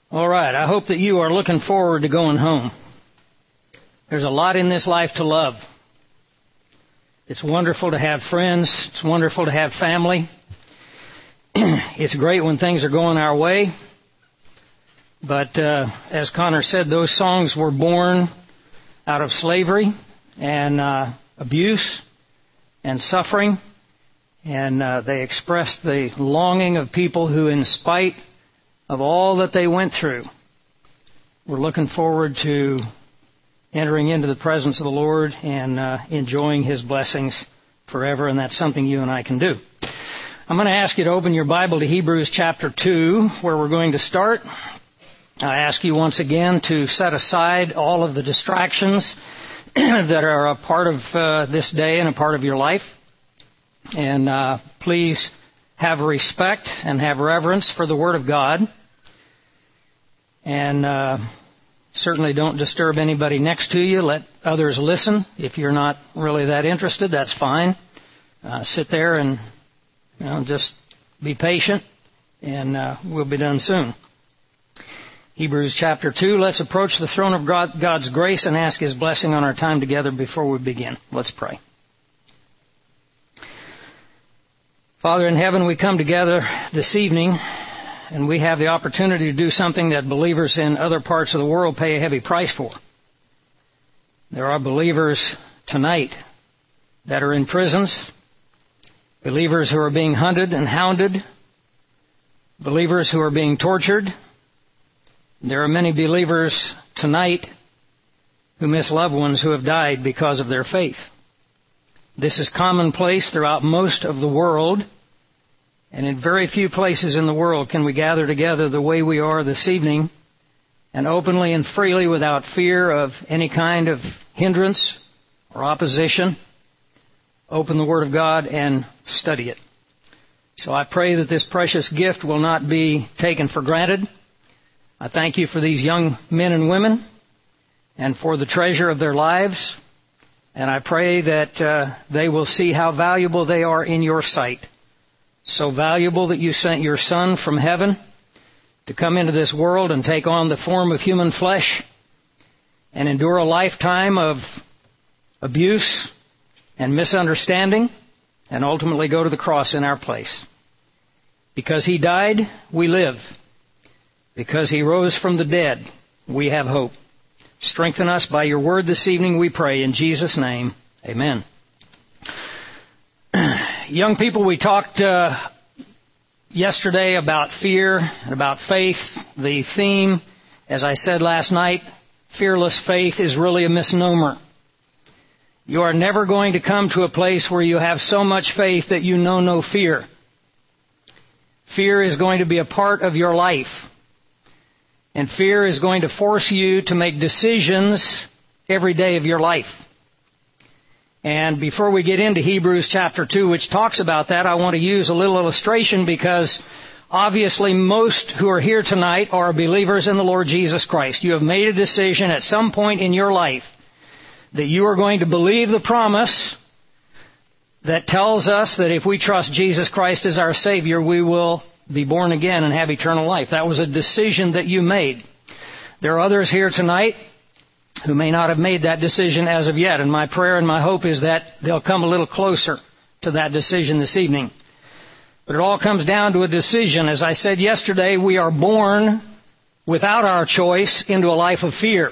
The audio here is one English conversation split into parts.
All right, I hope that you are looking forward to going home. There's a lot in this life to love. It's wonderful to have friends. It's wonderful to have family. It's great when things are going our way. But as Connor said, those songs were born out of slavery and abuse and suffering. And they expressed the longing of people who, in spite of all that they went through, were looking forward to entering into the presence of the Lord and enjoying His blessings forever. And that's something you and I can do. I'm going to ask you to open your Bible to Hebrews chapter 2, where we're going to start. I ask you once again to set aside all of the distractions that are a part of this day and a part of your life. And please have respect and have reverence for the Word of God. And certainly don't disturb anybody next to you. Let others listen. If you're not really that interested, that's fine. Sit there and just be patient, and we'll be done soon. Hebrews chapter 2, let's approach the throne of God's grace and ask His blessing on our time together before we begin. Let's pray. Father in heaven, we come together this evening, and we have the opportunity to do something that believers in other parts of the world pay a heavy price for. There are believers tonight that are in prisons, believers who are being hunted and hounded, believers who are being tortured. There are many believers tonight who miss loved ones who have died because of their faith. This is commonplace throughout most of the world, and in very few places in the world can we gather together the way we are this evening and openly and freely without fear of any kind of hindrance or opposition open the Word of God and study it. So I pray that this precious gift will not be taken for granted. I thank you for these young men and women and for the treasure of their lives. And I pray that they will see how valuable they are in your sight. So valuable that you sent your Son from heaven to come into this world and take on the form of human flesh and endure a lifetime of abuse and misunderstanding and ultimately go to the cross in our place. Because He died, we live. Because He rose from the dead, we have hope. Strengthen us by your word this evening, we pray. In Jesus' name, amen. Young people, we talked yesterday about fear and about faith. The theme, as I said last night, fearless faith is really a misnomer. You are never going to come to a place where you have so much faith that you know no fear. Fear is going to be a part of your life. And fear is going to force you to make decisions every day of your life. And before we get into Hebrews chapter 2, which talks about that, I want to use a little illustration because obviously most who are here tonight are believers in the Lord Jesus Christ. You have made a decision at some point in your life that you are going to believe the promise that tells us that if we trust Jesus Christ as our Savior, we will be born again and have eternal life. That was a decision that you made. There are others here tonight who may not have made that decision as of yet, and my prayer and my hope is that they'll come a little closer to that decision this evening. But it all comes down to a decision. As I said yesterday, we are born without our choice into a life of fear.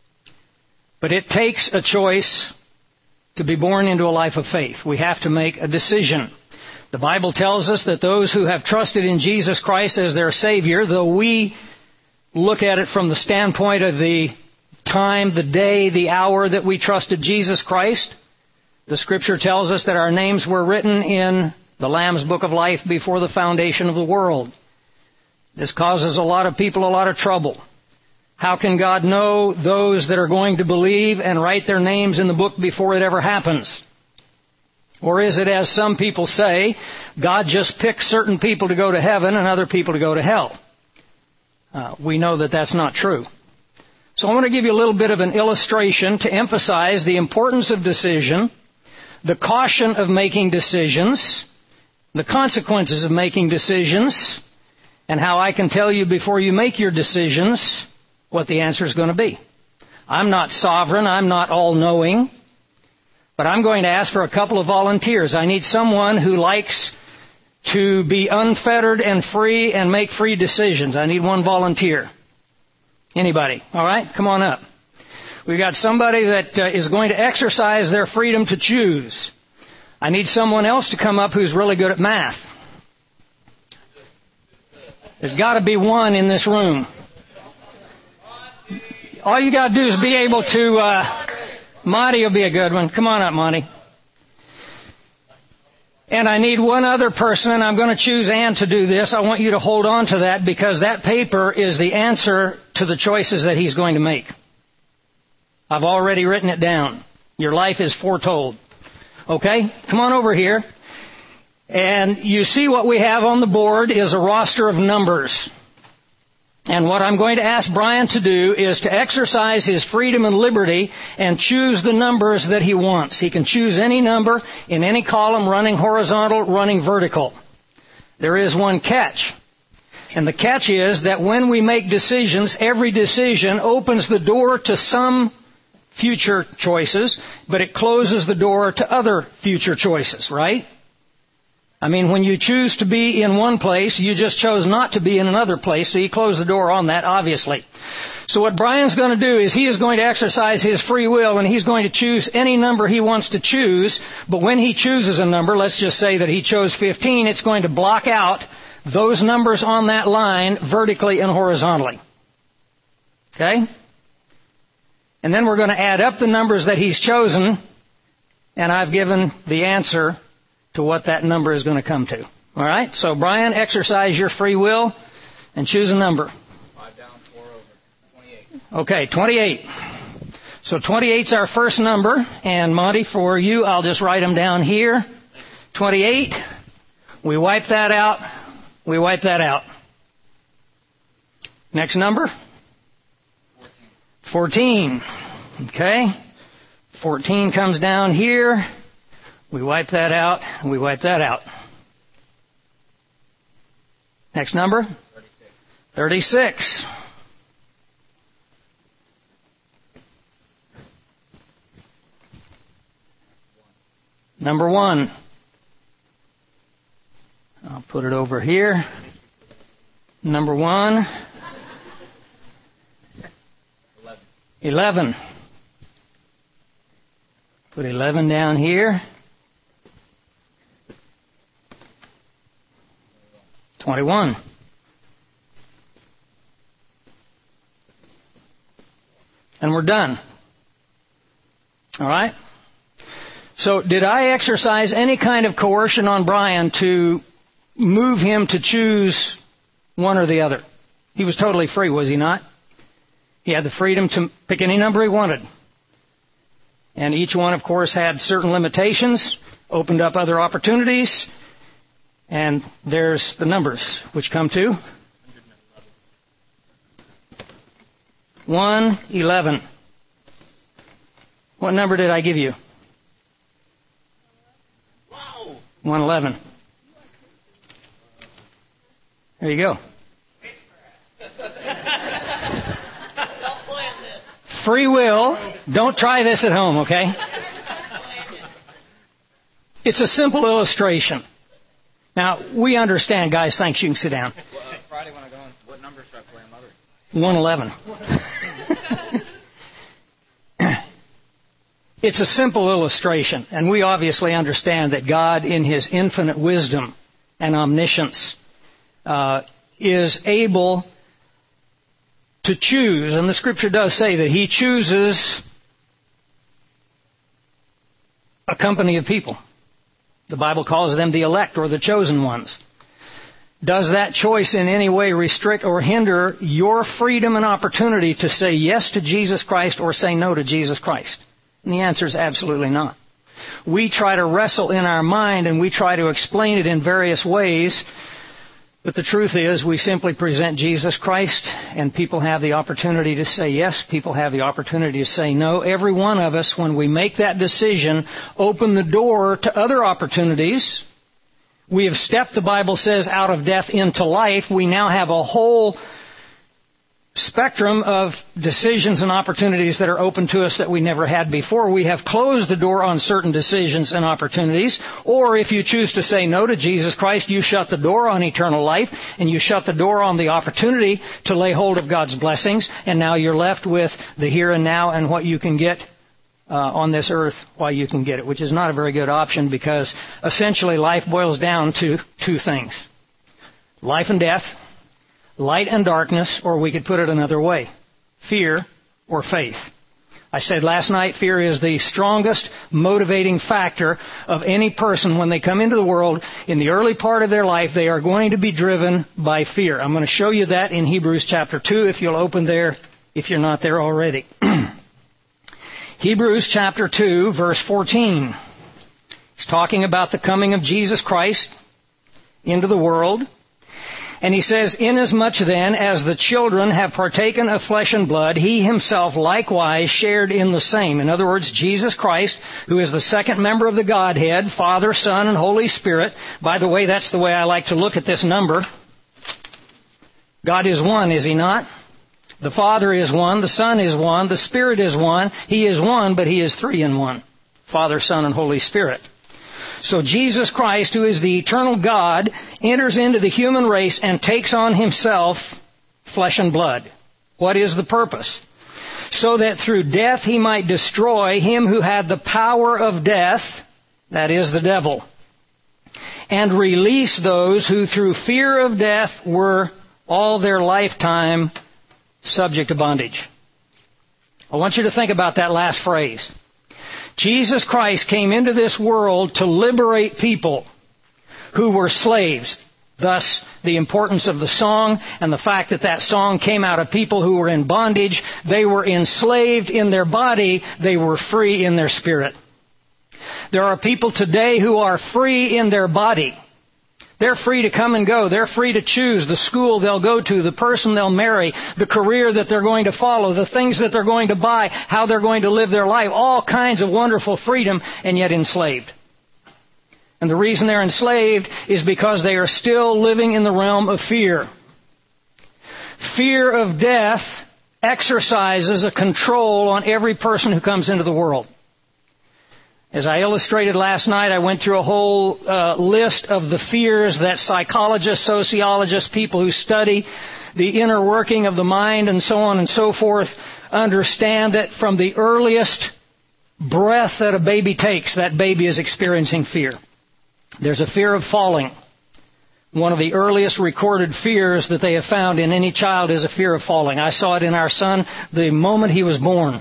But it takes a choice to be born into a life of faith. We have to make a decision. The Bible tells us that those who have trusted in Jesus Christ as their Savior, though we look at it from the standpoint of the time, the day, the hour that we trusted Jesus Christ, the Scripture tells us that our names were written in the Lamb's Book of Life before the foundation of the world. This causes a lot of people a lot of trouble. How can God know those that are going to believe and write their names in the book before it ever happens? Or is it, as some people say, God just picks certain people to go to heaven and other people to go to hell? We know that that's not true. So I want to give you a little bit of an illustration to emphasize the importance of decision, the caution of making decisions, the consequences of making decisions, and how I can tell you before you make your decisions what the answer is going to be. I'm not sovereign. I'm not all-knowing. But I'm going to ask for a couple of volunteers. I need someone who likes to be unfettered and free and make free decisions. I need one volunteer. Anybody? All right? Come on up. We've got somebody that is going to exercise their freedom to choose. I need someone else to come up who's really good at math. There's got to be one in this room. All you got to do is be able to... Monty will be a good one. Come on up, Monty. And I need one other person, and I'm going to choose Ann to do this. I want you to hold on to that because that paper is the answer to the choices that he's going to make. I've already written it down. Your life is foretold. Okay? Come on over here. And you see what we have on the board is a roster of numbers. And what I'm going to ask Brian to do is to exercise his freedom and liberty and choose the numbers that he wants. He can choose any number in any column, running horizontal, running vertical. There is one catch. And the catch is that when we make decisions, every decision opens the door to some future choices, but it closes the door to other future choices, right? I mean, when you choose to be in one place, you just chose not to be in another place, so you close the door on that, obviously. So what Brian's going to do is he is going to exercise his free will, and he's going to choose any number he wants to choose, but when he chooses a number, let's just say that he chose 15, it's going to block out those numbers on that line vertically and horizontally. Okay? And then we're going to add up the numbers that he's chosen, and I've given the answer to what that number is going to come to. All right? So, Brian, exercise your free will and choose a number. 5 down, 4 over. 28. Okay, 28. So 28's our first number. And, Monty, for you, I'll just write them down here. 28. We wipe that out. We wipe that out. Next number? 14. Okay. 14 comes down here. We wipe that out, and we wipe that out. Next number? 36. Number 1. I'll put it over here. Number 1. 11. Put 11 down here. 21. And we're done. All right? So did I exercise any kind of coercion on Brian to move him to choose one or the other? He was totally free, was he not? He had the freedom to pick any number he wanted. And each one, of course, had certain limitations, opened up other opportunities. And there's the numbers, which come to 111. What number did I give you? 111. There you go. Free will. Don't try this at home, okay? It's a simple illustration. Now, we understand, guys. Thanks. You can sit down. Friday when I go on, what number should I play on Mother? 111. It's a simple illustration, and we obviously understand that God, in His infinite wisdom and omniscience, is able to choose, and the Scripture does say that He chooses a company of people. The Bible calls them the elect or the chosen ones. Does that choice in any way restrict or hinder your freedom and opportunity to say yes to Jesus Christ or say no to Jesus Christ? And the answer is absolutely not. We try to wrestle in our mind and we try to explain it in various ways, but the truth is we simply present Jesus Christ and people have the opportunity to say yes, people have the opportunity to say no. Every one of us, when we make that decision, open the door to other opportunities. We have stepped, the Bible says, out of death into life. We now have a whole spectrum of decisions and opportunities that are open to us that we never had before. We have closed the door on certain decisions and opportunities. Or if you choose to say no to Jesus Christ, you shut the door on eternal life, and you shut the door on the opportunity to lay hold of God's blessings, and now you're left with the here and now and what you can get on this earth while you can get it, which is not a very good option, because essentially life boils down to two things: life and death, light and darkness, or we could put it another way: fear or faith. I said last night, fear is the strongest motivating factor of any person when they come into the world. In the early part of their life, they are going to be driven by fear. I'm going to show you that in Hebrews chapter 2, if you'll open there, if you're not there already. Hebrews chapter 2, verse 14. He's talking about the coming of Jesus Christ into the world. And he says, "Inasmuch then as the children have partaken of flesh and blood, he himself likewise shared in the same." In other words, Jesus Christ, who is the second member of the Godhead, Father, Son, and Holy Spirit. By the way, that's the way I like to look at this number. God is one, is He not? The Father is one, the Son is one, the Spirit is one. He is one, but He is three in one: Father, Son, and Holy Spirit. So Jesus Christ, who is the eternal God, enters into the human race and takes on Himself flesh and blood. What is the purpose? So that through death He might destroy him who had the power of death, that is, the devil, and release those who through fear of death were all their lifetime subject to bondage. I want you to think about that last phrase. Jesus Christ came into this world to liberate people who were slaves. Thus, the importance of the song and the fact that that song came out of people who were in bondage. They were enslaved in their body. They were free in their spirit. There are people today who are free in their body. They're free to come and go. They're free to choose the school they'll go to, the person they'll marry, the career that they're going to follow, the things that they're going to buy, how they're going to live their life. All kinds of wonderful freedom, and yet enslaved. And the reason they're enslaved is because they are still living in the realm of fear. Fear of death exercises a control on every person who comes into the world. As I illustrated last night, I went through a whole list of the fears that psychologists, sociologists, people who study the inner working of the mind and so on and so forth understand that from the earliest breath that a baby takes, that baby is experiencing fear. There's a fear of falling. One of the earliest recorded fears that they have found in any child is a fear of falling. I saw it in our son the moment he was born.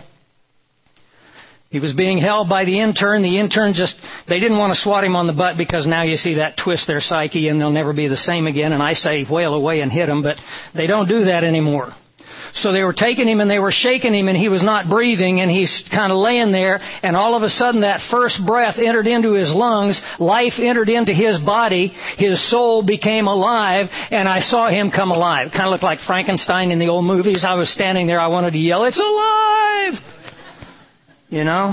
He was being held by the intern. The intern they didn't want to swat him on the butt because now you see that twist their psyche and they'll never be the same again. And I say wail away and hit him, but they don't do that anymore. So they were taking him and they were shaking him and he was not breathing and he's kind of laying there, and all of a sudden that first breath entered into his lungs, life entered into his body, his soul became alive, and I saw him come alive. Kind of looked like Frankenstein in the old movies. I was standing there, I wanted to yell, "It's alive!" You know?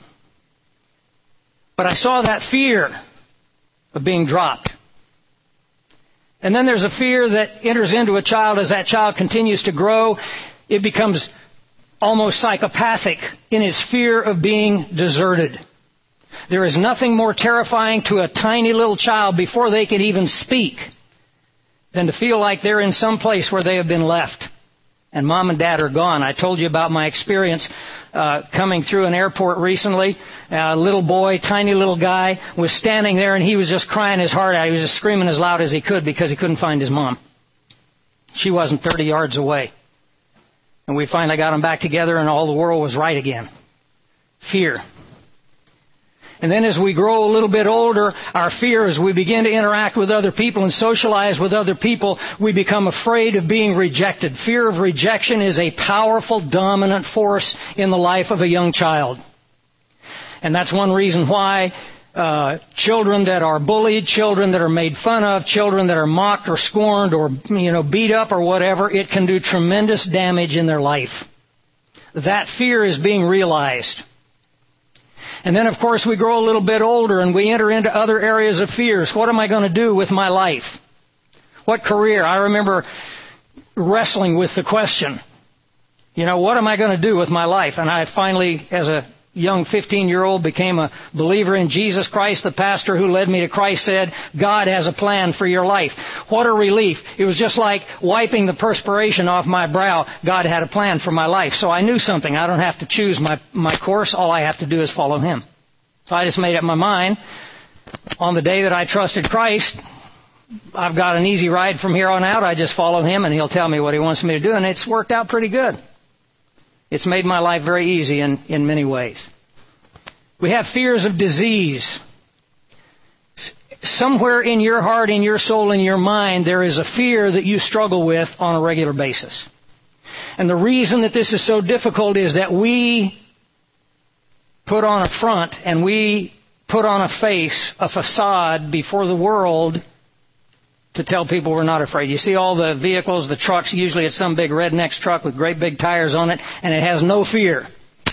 But I saw that fear of being dropped. And then there's a fear that enters into a child as that child continues to grow. It becomes almost psychopathic in its fear of being deserted. There is nothing more terrifying to a tiny little child before they can even speak than to feel like they're in some place where they have been left. And mom and dad are gone. I told you about my experience coming through an airport recently. A little boy, tiny little guy, was standing there and he was just crying his heart out. He was just screaming as loud as he could because he couldn't find his mom. She wasn't 30 yards away. And we finally got them back together and all the world was right again. Fear. And then as we grow a little bit older, our fear, as we begin to interact with other people and socialize with other people, we become afraid of being rejected. Fear of rejection is a powerful, dominant force in the life of a young child. And that's one reason why children that are bullied, children that are made fun of, children that are mocked or scorned or beat up or whatever, it can do tremendous damage in their life. That fear is being realized. And then, of course, we grow a little bit older and we enter into other areas of fears. What am I going to do with my life? What career? I remember wrestling with the question, what am I going to do with my life? And I finally, as a young 15-year-old, became a believer in Jesus Christ. The pastor who led me to Christ said, God has a plan for your life. What a relief. It was just like wiping the perspiration off my brow. God had a plan for my life. So I knew something. I don't have to choose my course. All I have to do is follow Him. So I just made up my mind. On the day that I trusted Christ, I've got an easy ride from here on out. I just follow Him and He'll tell me what He wants me to do. And it's worked out pretty good. It's made my life very easy in many ways. We have fears of disease. Somewhere in your heart, in your soul, in your mind, there is a fear that you struggle with on a regular basis. And the reason that this is so difficult is that we put on a front and we put on a face, a facade before the world to tell people we're not afraid. You see all the vehicles, the trucks, usually it's some big redneck's truck with great big tires on it, and it has no fear.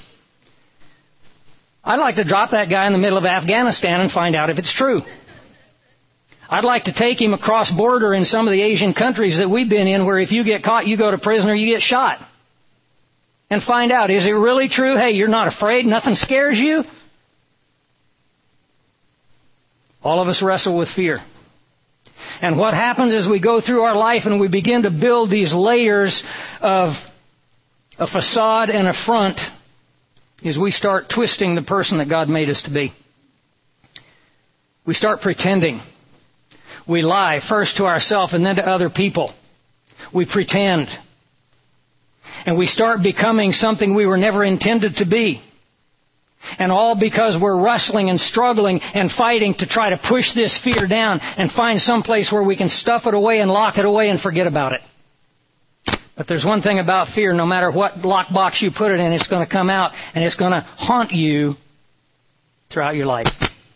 I'd like to drop that guy in the middle of Afghanistan and find out if it's true. I'd like to take him across border in some of the Asian countries that we've been in where if you get caught, you go to prison or you get shot. And find out, is it really true? Hey, you're not afraid? Nothing scares you? All of us wrestle with fear. And what happens as we go through our life and we begin to build these layers of a facade and a front is we start twisting the person that God made us to be. We start pretending. We lie first to ourselves and then to other people. We pretend. And we start becoming something we were never intended to be. And all because we're wrestling and struggling and fighting to try to push this fear down and find some place where we can stuff it away and lock it away and forget about it. But there's one thing about fear, no matter what lockbox you put it in, it's going to come out and it's going to haunt you throughout your life.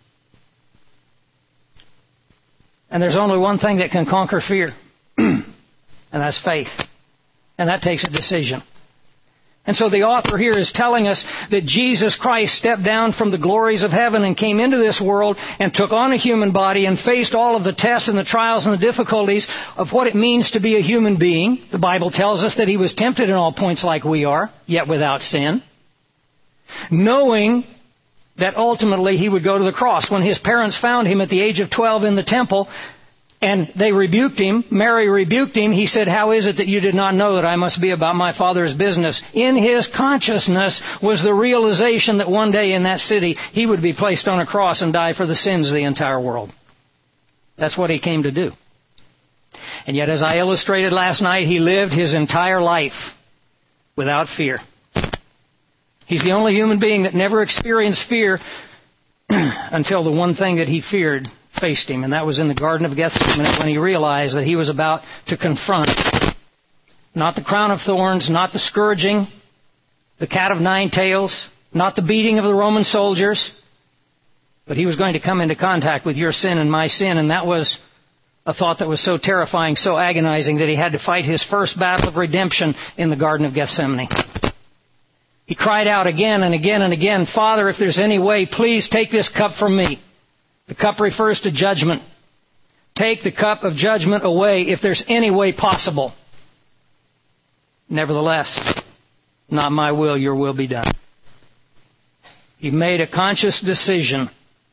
And there's only one thing that can conquer fear, and that's faith. And that takes a decision. And so the author here is telling us that Jesus Christ stepped down from the glories of heaven and came into this world and took on a human body and faced all of the tests and the trials and the difficulties of what it means to be a human being. The Bible tells us that He was tempted in all points like we are, yet without sin. Knowing that ultimately He would go to the cross. When His parents found Him at the age of 12 in the temple, and they rebuked Him, Mary rebuked Him, He said, "How is it that you did not know that I must be about my Father's business?" In His consciousness was the realization that one day in that city He would be placed on a cross and die for the sins of the entire world. That's what He came to do. And yet, as I illustrated last night, He lived His entire life without fear. He's the only human being that never experienced fear until the one thing that He feared faced Him, and that was in the Garden of Gethsemane when He realized that He was about to confront not the crown of thorns, not the scourging, the cat of nine tails, not the beating of the Roman soldiers, but He was going to come into contact with your sin and my sin, and that was a thought that was so terrifying, so agonizing, that He had to fight His first battle of redemption in the Garden of Gethsemane. He cried out again and again and again, "Father, if there's any way, please take this cup from me." The cup refers to judgment. Take the cup of judgment away if there's any way possible. Nevertheless, not my will, your will be done. He made a conscious decision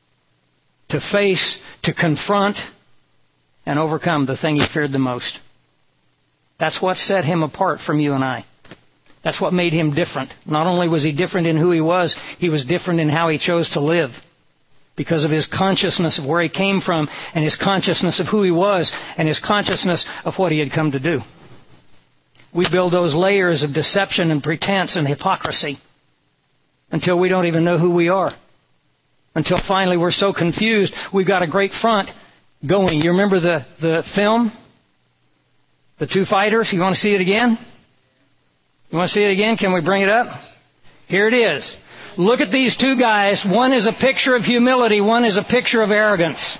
to face, to confront, and overcome the thing He feared the most. That's what set Him apart from you and I. That's what made Him different. Not only was He different in who He was different in how He chose to live. Because of His consciousness of where He came from, and His consciousness of who He was, and His consciousness of what He had come to do. We build those layers of deception and pretense and hypocrisy until we don't even know who we are. Until finally we're so confused, we've got a great front going. You remember the film? The two fighters? You want to see it again? You want to see it again? Can we bring it up? Here it is. Look at these two guys. One is a picture of humility. One is a picture of arrogance.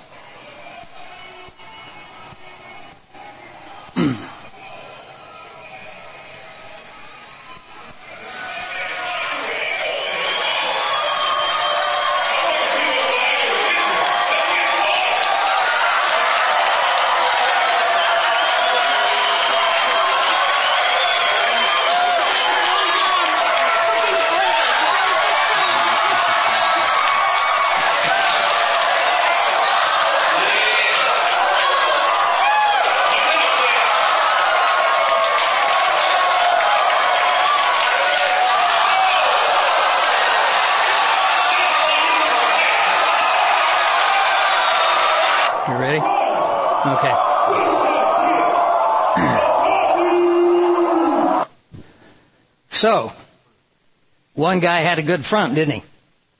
So, one guy had a good front, didn't he?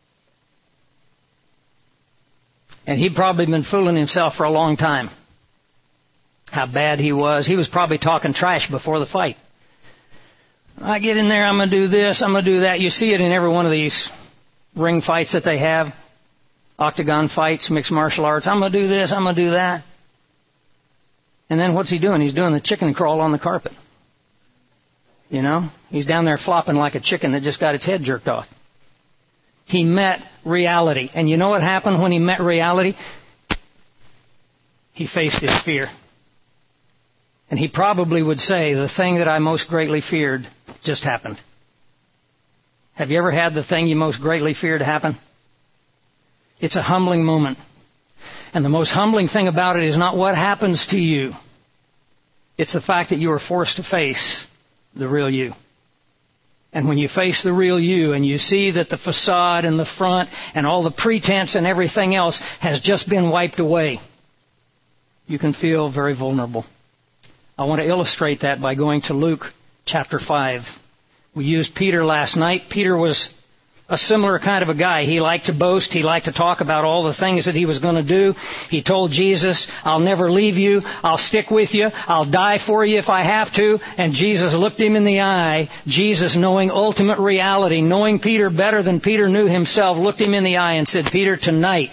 And he'd probably been fooling himself for a long time. How bad he was. He was probably talking trash before the fight. I get in there, I'm going to do this, I'm going to do that. You see it in every one of these ring fights that they have. Octagon fights, mixed martial arts. I'm going to do this, I'm going to do that. And then what's he doing? He's doing the chicken crawl on the carpet. You know? He's down there flopping like a chicken that just got its head jerked off. He met reality. And you know what happened when he met reality? He faced his fear. And he probably would say, the thing that I most greatly feared just happened. Have you ever had the thing you most greatly feared happen? It's a humbling moment. And the most humbling thing about it is not what happens to you. It's the fact that you are forced to face the real you. And when you face the real you and you see that the facade and the front and all the pretense and everything else has just been wiped away, you can feel very vulnerable. I want to illustrate that by going to Luke chapter 5. We used Peter last night. Peter was a similar kind of a guy. He liked to boast. He liked to talk about all the things that he was going to do. He told Jesus, I'll never leave you. I'll stick with you. I'll die for you if I have to. And Jesus looked him in the eye. Jesus, knowing ultimate reality, knowing Peter better than Peter knew himself, looked him in the eye and said, Peter, tonight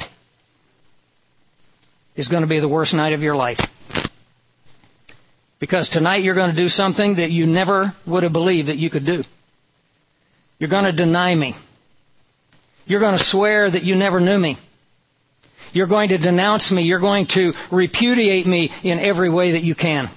is going to be the worst night of your life. Because tonight you're going to do something that you never would have believed that you could do. You're going to deny me. You're going to swear that you never knew me. You're going to denounce me. You're going to repudiate me in every way that you can.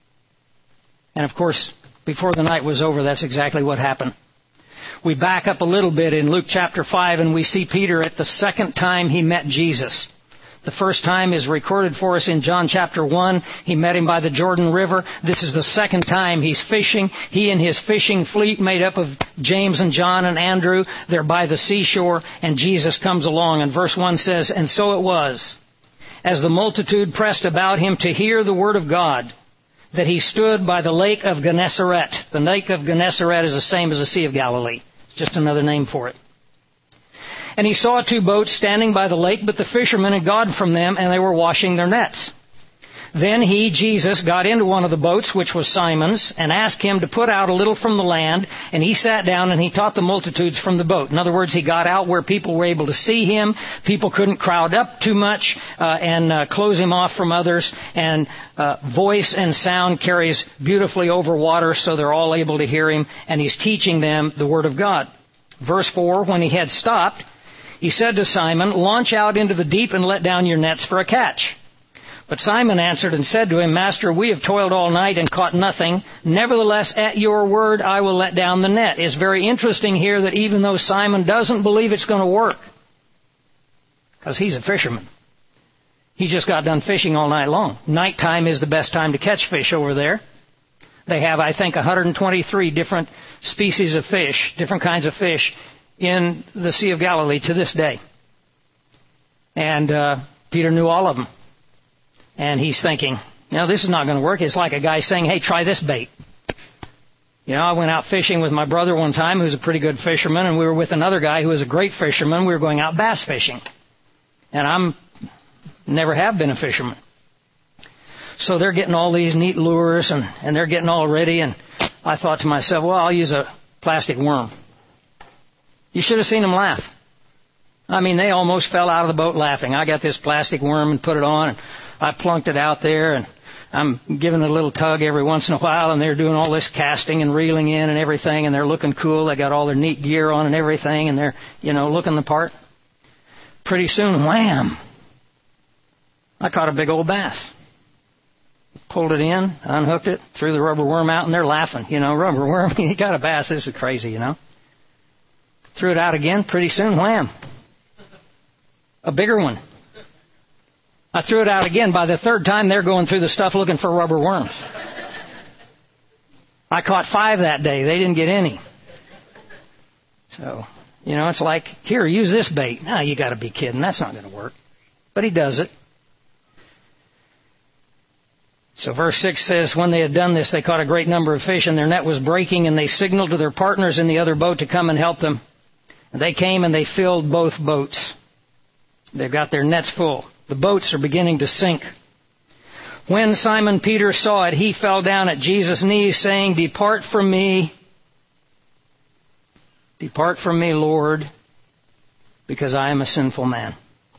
And of course, before the night was over, that's exactly what happened. We back up a little bit in Luke chapter 5 and we see Peter at the second time he met Jesus. The first time is recorded for us in John chapter 1. He met him by the Jordan River. This is the second time he's fishing. He and his fishing fleet made up of James and John and Andrew. They're by the seashore and Jesus comes along. And verse 1 says, And so it was, as the multitude pressed about him to hear the word of God, that he stood by the lake of Gennesaret. The lake of Gennesaret is the same as the Sea of Galilee. It's just another name for it. And he saw two boats standing by the lake, but the fishermen had gone from them, and they were washing their nets. Then he, Jesus, got into one of the boats, which was Simon's, and asked him to put out a little from the land, and he sat down and he taught the multitudes from the boat. In other words, he got out where people were able to see him. People couldn't crowd up too much and close him off from others. And voice and sound carries beautifully over water, so they're all able to hear him, and he's teaching them the Word of God. Verse 4, when he had stopped, he said to Simon, Launch out into the deep and let down your nets for a catch. But Simon answered and said to him, Master, we have toiled all night and caught nothing. Nevertheless, at your word, I will let down the net. It's very interesting here that even though Simon doesn't believe it's going to work, because he's a fisherman, he just got done fishing all night long. Nighttime is the best time to catch fish over there. They have, I think, 123 different species of fish, different kinds of fish, in the Sea of Galilee to this day. And Peter knew all of them. And he's thinking, this is not going to work. It's like a guy saying, hey, try this bait. I went out fishing with my brother one time, who's a pretty good fisherman, and we were with another guy who was a great fisherman. We were going out bass fishing. And never have been a fisherman. So they're getting all these neat lures, and they're getting all ready, and I thought to myself, well, I'll use a plastic worm. You should have seen them laugh. They almost fell out of the boat laughing. I got this plastic worm and put it on, and I plunked it out there, and I'm giving it a little tug every once in a while, and they're doing all this casting and reeling in and everything, and they're looking cool. They got all their neat gear on and everything, and they're, looking the part. Pretty soon, wham! I caught a big old bass. Pulled it in, unhooked it, threw the rubber worm out, and they're laughing. Rubber worm, you got a bass, this is crazy, Threw it out again, pretty soon, wham! A bigger one. I threw it out again. By the third time, they're going through the stuff looking for rubber worms. I caught 5 that day. They didn't get any. So, it's like, here, use this bait. No, you got to be kidding. That's not going to work. But he does it. So verse 6 says, when they had done this, they caught a great number of fish, and their net was breaking, and they signaled to their partners in the other boat to come and help them. And they came and they filled both boats. They've got their nets full. The boats are beginning to sink. When Simon Peter saw it, he fell down at Jesus' knees, saying, Depart from me, Lord, because I am a sinful man.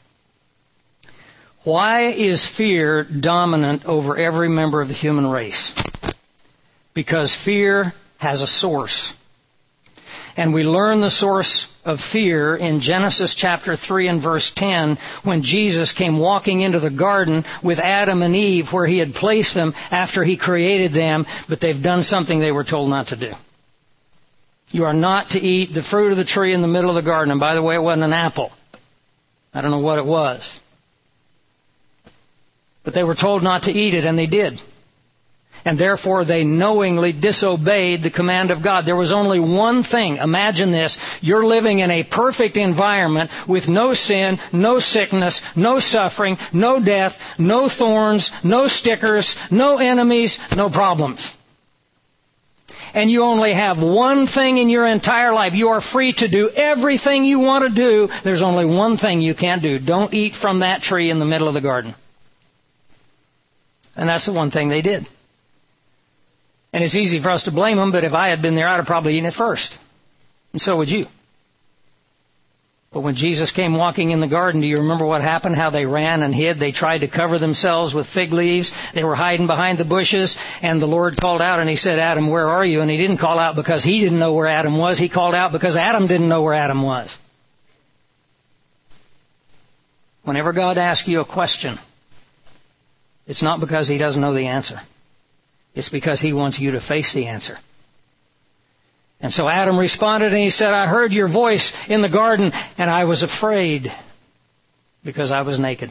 Why is fear dominant over every member of the human race? Because fear has a source. And we learn the source of fear in Genesis chapter 3 and verse 10, when Jesus came walking into the garden with Adam and Eve, where he had placed them after he created them, but they've done something they were told not to do. You are not to eat the fruit of the tree in the middle of the garden. And by the way, it wasn't an apple. I don't know what it was. But they were told not to eat it, and they did. And therefore they knowingly disobeyed the command of God. There was only one thing. Imagine this. You're living in a perfect environment with no sin, no sickness, no suffering, no death, no thorns, no stickers, no enemies, no problems. And you only have one thing in your entire life. You are free to do everything you want to do. There's only one thing you can't do. Don't eat from that tree in the middle of the garden. And that's the one thing they did. And it's easy for us to blame them, but if I had been there, I'd have probably eaten it first. And so would you. But when Jesus came walking in the garden, do you remember what happened? How they ran and hid. They tried to cover themselves with fig leaves. They were hiding behind the bushes. And the Lord called out and He said, Adam, where are you? And He didn't call out because He didn't know where Adam was. He called out because Adam didn't know where Adam was. Whenever God asks you a question, it's not because He doesn't know the answer. It's because He wants you to face the answer. And so Adam responded and he said, I heard your voice in the garden and I was afraid because I was naked.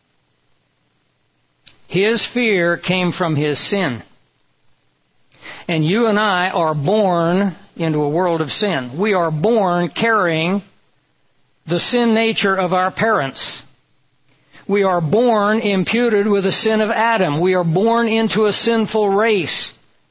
His fear came from his sin. And you and I are born into a world of sin. We are born carrying the sin nature of our parents. We are born imputed with the sin of Adam. We are born into a sinful race.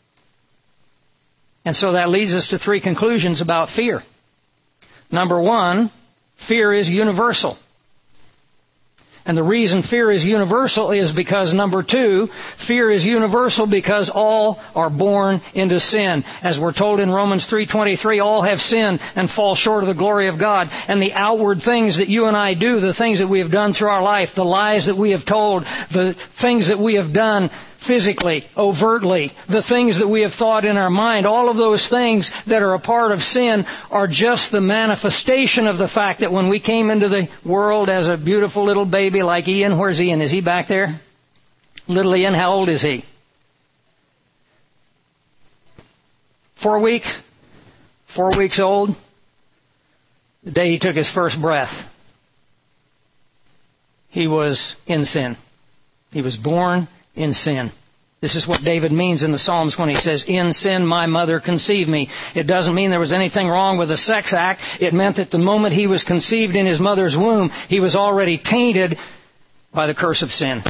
And so that leads us to three conclusions about fear. Number one, fear is universal. And the reason fear is universal is because, number two, fear is universal because all are born into sin. As we're told in Romans 3:23, all have sinned and fall short of the glory of God. And the outward things that you and I do, the things that we have done through our life, the lies that we have told, the things that we have done physically, overtly, the things that we have thought in our mind, all of those things that are a part of sin are just the manifestation of the fact that when we came into the world as a beautiful little baby like Ian, where's Ian? Is he back there? Little Ian, how old is he? 4 weeks? 4 weeks old? The day he took his first breath, he was in sin. He was born in sin. This is what David means in the Psalms when he says, in sin my mother conceived me. It doesn't mean there was anything wrong with a sex act. It meant that the moment he was conceived in his mother's womb, he was already tainted by the curse of sin.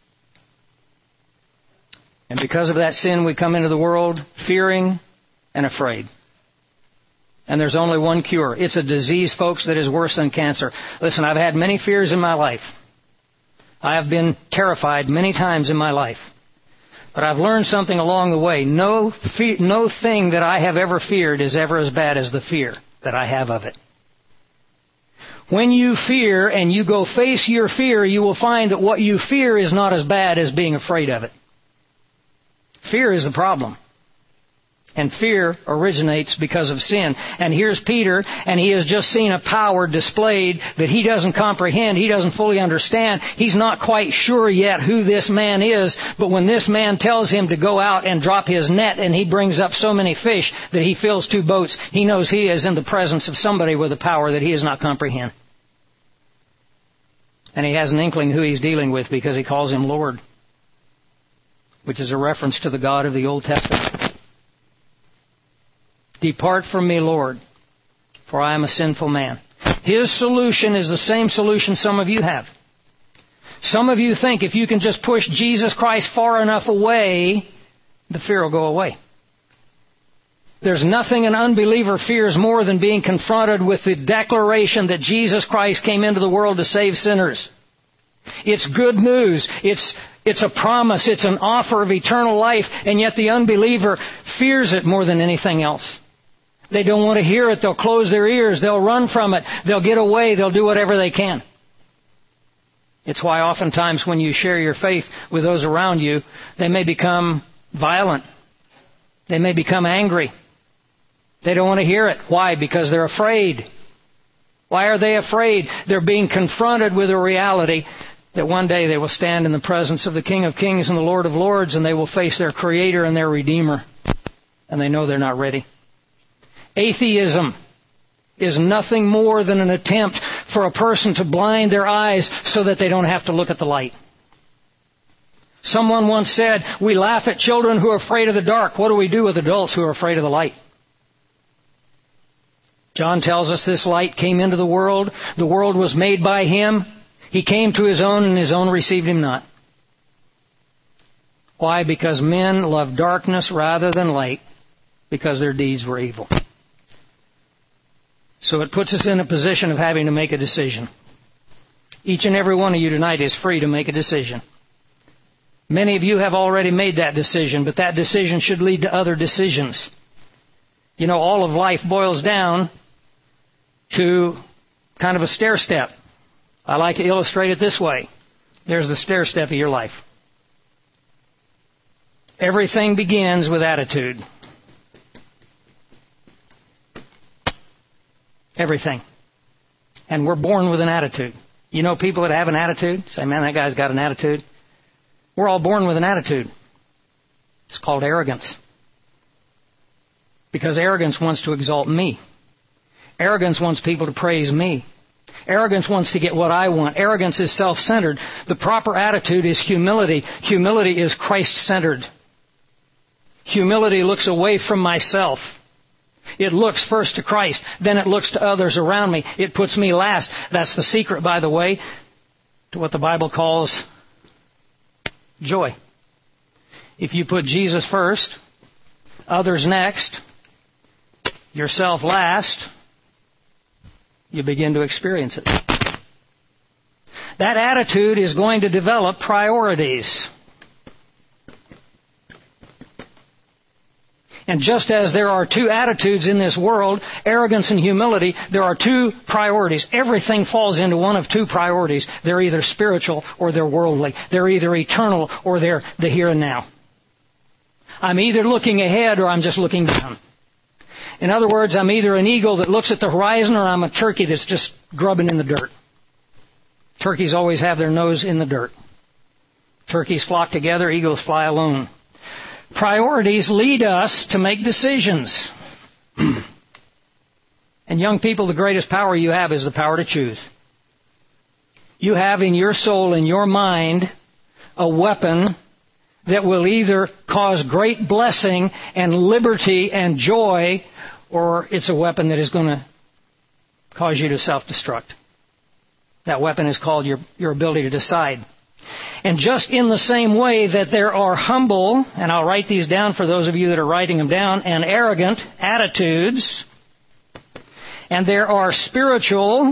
And because of that sin, we come into the world fearing and afraid. And there's only one cure. It's a disease, folks, that is worse than cancer. Listen, I've had many fears in my life. I have been terrified many times in my life. But I've learned something along the way. No thing that I have ever feared is ever as bad as the fear that I have of it. When you fear and you go face your fear, you will find that what you fear is not as bad as being afraid of it. Fear is the problem. And fear originates because of sin. And here's Peter, and he has just seen a power displayed that he doesn't comprehend. He doesn't fully understand. He's not quite sure yet who this man is. But when this man tells him to go out and drop his net, and he brings up so many fish that he fills 2 boats, he knows he is in the presence of somebody with a power that he does not comprehend. And he has an inkling who he's dealing with because he calls him Lord, which is a reference to the God of the Old Testament. Depart from me, Lord, for I am a sinful man. His solution is the same solution some of you have. Some of you think if you can just push Jesus Christ far enough away, the fear will go away. There's nothing an unbeliever fears more than being confronted with the declaration that Jesus Christ came into the world to save sinners. It's good news. It's a promise. It's an offer of eternal life. And yet the unbeliever fears it more than anything else. They don't want to hear it. They'll close their ears. They'll run from it. They'll get away. They'll do whatever they can. It's why oftentimes when you share your faith with those around you, they may become violent. They may become angry. They don't want to hear it. Why? Because they're afraid. Why are they afraid? They're being confronted with a reality that one day they will stand in the presence of the King of Kings and the Lord of Lords, and they will face their Creator and their Redeemer. And they know they're not ready. Atheism is nothing more than an attempt for a person to blind their eyes so that they don't have to look at the light. Someone once said, we laugh at children who are afraid of the dark. What do we do with adults who are afraid of the light? John tells us this light came into the world. The world was made by Him. He came to His own, and His own received Him not. Why? Because men love darkness rather than light, because their deeds were evil. So it puts us in a position of having to make a decision. Each and every one of you tonight is free to make a decision. Many of you have already made that decision, but that decision should lead to other decisions. You know, all of life boils down to kind of a stair step. I like to illustrate it this way. There's the stair step of your life. Everything begins with attitude. Everything. And we're born with an attitude. You know people that have an attitude? Say, man, that guy's got an attitude. We're all born with an attitude. It's called arrogance. Because arrogance wants to exalt me. Arrogance wants people to praise me. Arrogance wants to get what I want. Arrogance is self-centered. The proper attitude is humility. Humility is Christ-centered. Humility looks away from myself. It looks first to Christ. Then it looks to others around me. It puts me last. That's the secret, by the way, to what the Bible calls joy. If you put Jesus first, others next, yourself last, you begin to experience it. That attitude is going to develop priorities. And just as there are two attitudes in this world, arrogance and humility, there are two priorities. Everything falls into one of two priorities. They're either spiritual or they're worldly. They're either eternal or they're the here and now. I'm either looking ahead or I'm just looking down. In other words, I'm either an eagle that looks at the horizon or I'm a turkey that's just grubbing in the dirt. Turkeys always have their nose in the dirt. Turkeys flock together, eagles fly alone. Priorities lead us to make decisions. And young people, the greatest power you have is the power to choose. You have in your soul, in your mind, a weapon that will either cause great blessing and liberty and joy, or it's a weapon that is going to cause you to self-destruct. That weapon is called your ability to decide. And just in the same way that there are humble, and I'll write these down for those of you that are writing them down, and arrogant attitudes, and there are spiritual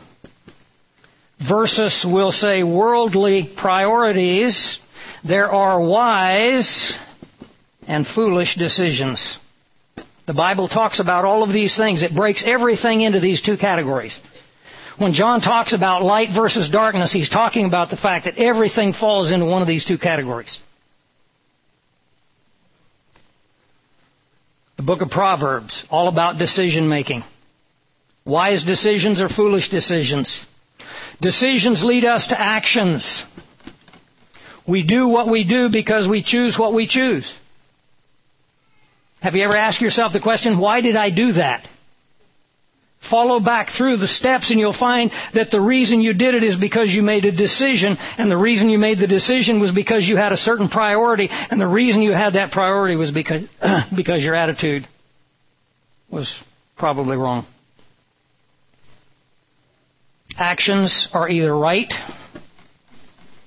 versus, we'll say, worldly priorities, there are wise and foolish decisions. The Bible talks about all of these things. It breaks everything into these two categories. When John talks about light versus darkness, he's talking about the fact that everything falls into one of these two categories. The book of Proverbs, all about decision making. Wise decisions or foolish decisions. Decisions lead us to actions. We do what we do because we choose what we choose. Have you ever asked yourself the question, why did I do that? Follow back through the steps and you'll find that the reason you did it is because you made a decision, and the reason you made the decision was because you had a certain priority, and the reason you had that priority was because your attitude was probably wrong. Actions are either right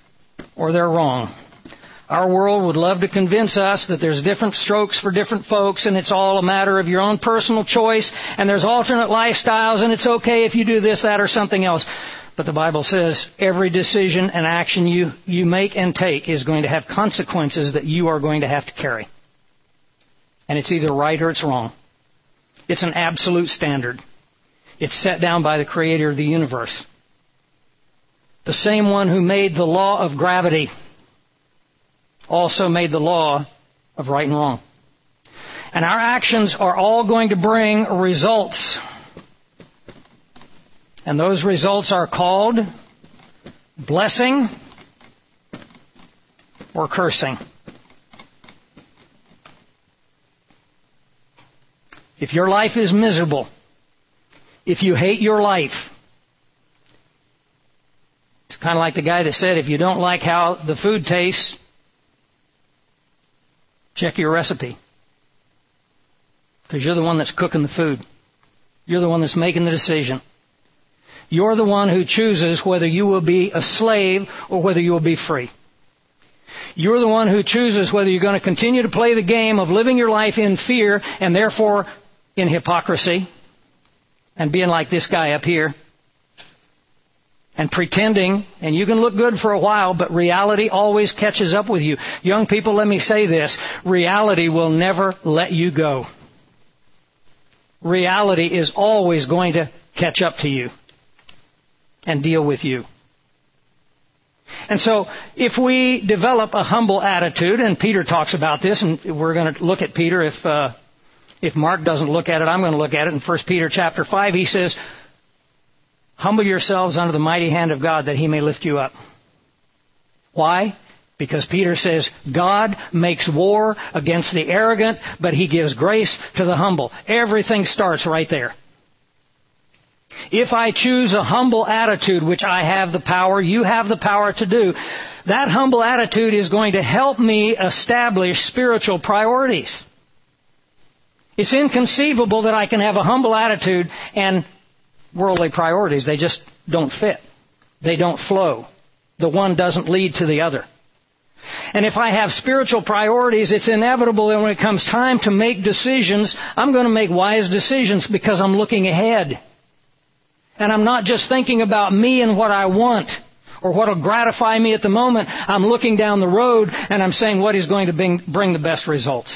or they're wrong. Our world would love to convince us that there's different strokes for different folks and it's all a matter of your own personal choice and there's alternate lifestyles and it's okay if you do this, that, or something else. But the Bible says every decision and action you make and take is going to have consequences that you are going to have to carry. And it's either right or it's wrong. It's an absolute standard. It's set down by the Creator of the universe. The same one who made the law of gravity also made the law of right and wrong. And our actions are all going to bring results. And those results are called blessing or cursing. If your life is miserable, if you hate your life, it's kind of like the guy that said, if you don't like how the food tastes, check your recipe. Because you're the one that's cooking the food. You're the one that's making the decision. You're the one who chooses whether you will be a slave or whether you will be free. You're the one who chooses whether you're going to continue to play the game of living your life in fear and therefore in hypocrisy and being like this guy up here and pretending, and you can look good for a while, but reality always catches up with you. Young people, let me say this. Reality will never let you go. Reality is always going to catch up to you and deal with you. And so, if we develop a humble attitude, and Peter talks about this, and we're going to look at Peter. If Mark doesn't look at it, I'm going to look at it. In 1 Peter chapter 5, he says, humble yourselves under the mighty hand of God that He may lift you up. Why? Because Peter says, God makes war against the arrogant, but He gives grace to the humble. Everything starts right there. If I choose a humble attitude, which I have the power, you have the power to do, that humble attitude is going to help me establish spiritual priorities. It's inconceivable that I can have a humble attitude and worldly priorities. They just don't fit. They don't flow. The one doesn't lead to the other. And if I have spiritual priorities, it's inevitable that when it comes time to make decisions, I'm going to make wise decisions because I'm looking ahead. And I'm not just thinking about me and what I want or what will gratify me at the moment. I'm looking down the road and I'm saying what is going to bring the best results.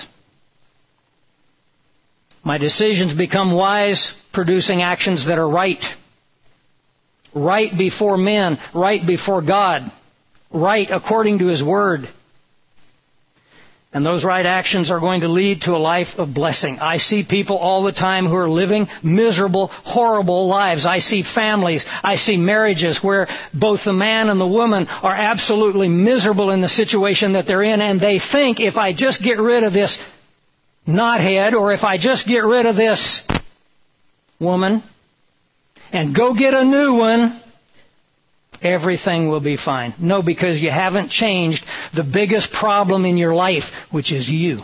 My decisions become wise, producing actions that are right. Right before men, right before God, right according to His Word. And those right actions are going to lead to a life of blessing. I see people all the time who are living miserable, horrible lives. I see families, I see marriages where both the man and the woman are absolutely miserable in the situation that they're in, and they think, if I just get rid of this knothead, or if I just get rid of this woman and go get a new one, everything will be fine. No, because you haven't changed the biggest problem in your life, which is you.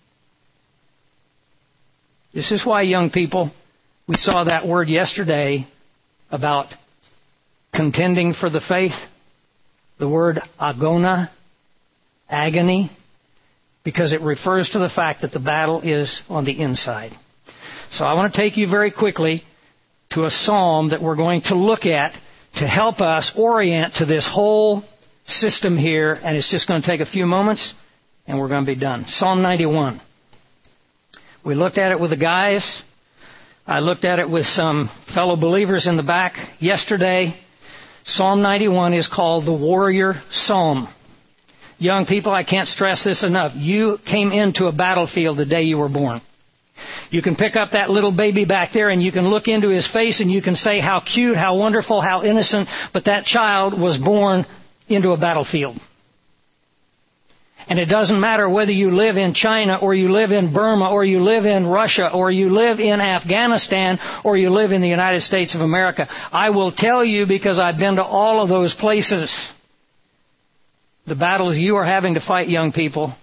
This is why, young people, we saw that word yesterday about contending for the faith. The word agona, agony, because it refers to the fact that the battle is on the inside. So I want to take you very quickly to a psalm that we're going to look at to help us orient to this whole system here, and it's just going to take a few moments, and we're going to be done. Psalm 91. We looked at it with the guys. I looked at it with some fellow believers in the back yesterday. Psalm 91 is called the Warrior Psalm. Young people, I can't stress this enough. You came into a battlefield the day you were born. You can pick up that little baby back there and you can look into his face and you can say how cute, how wonderful, how innocent, but that child was born into a battlefield. And it doesn't matter whether you live in China or you live in Burma or you live in Russia or you live in Afghanistan or you live in the United States of America. I will tell you, because I've been to all of those places, the battles you are having to fight, young people,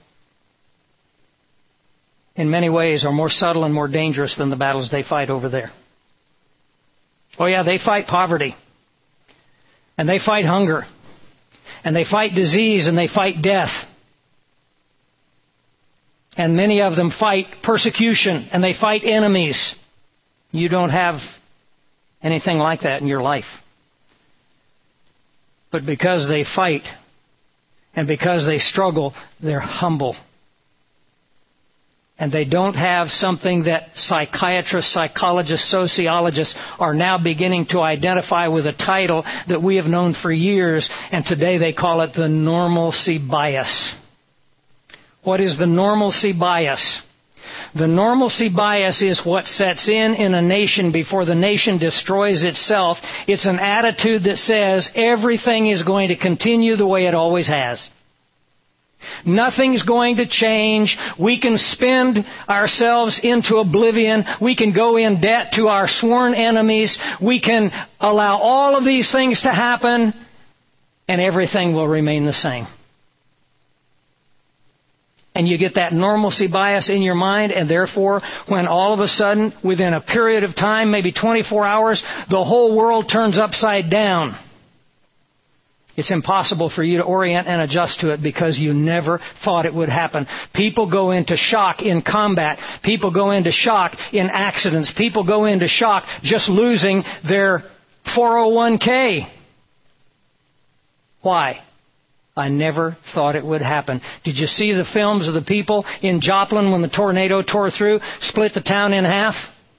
in many ways are more subtle and more dangerous than the battles they fight over there. Oh yeah, they fight poverty. And they fight hunger. And they fight disease and they fight death. And many of them fight persecution and they fight enemies. You don't have anything like that in your life. But because they fight and because they struggle, they're humble. And they don't have something that psychiatrists, psychologists, sociologists are now beginning to identify with a title that we have known for years, and today they call it the normalcy bias. What is the normalcy bias? The normalcy bias is what sets in a nation before the nation destroys itself. It's an attitude that says everything is going to continue the way it always has. Nothing's going to change. We can spend ourselves into oblivion. We can go in debt to our sworn enemies. We can allow all of these things to happen, and everything will remain the same. And you get that normalcy bias in your mind, and therefore, when all of a sudden, within a period of time, maybe 24 hours, the whole world turns upside down, it's impossible for you to orient and adjust to it because you never thought it would happen. People go into shock in combat. People go into shock in accidents. People go into shock just losing their 401k. Why? I never thought it would happen. Did you see the films of the people in Joplin when the tornado tore through, split the town in half?